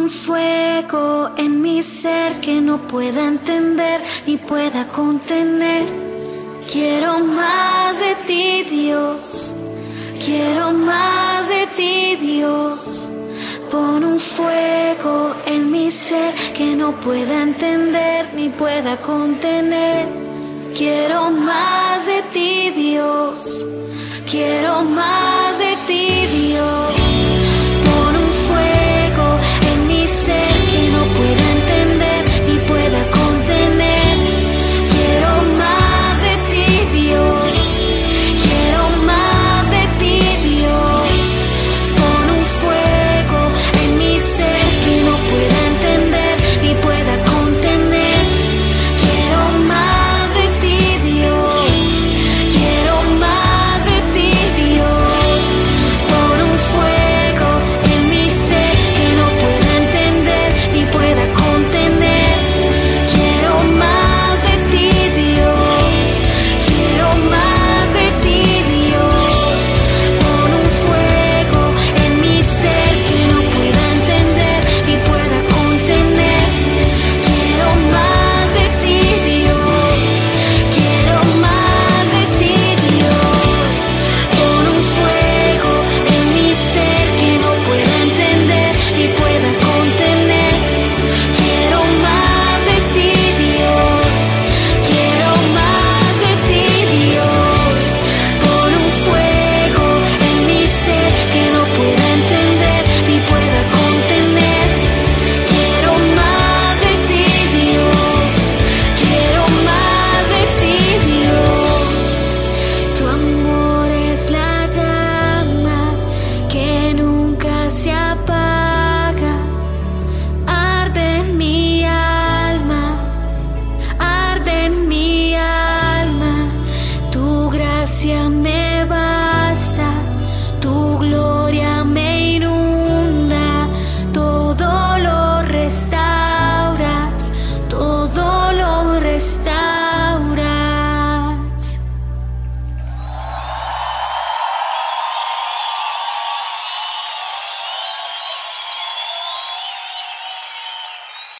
un fuego en mi ser que no pueda entender ni pueda contener. Quiero más de ti, Dios. Quiero más de ti, Dios. Pon un fuego en mi ser que no pueda entender ni pueda contener. Quiero más de ti, Dios. Quiero más de ti, Dios.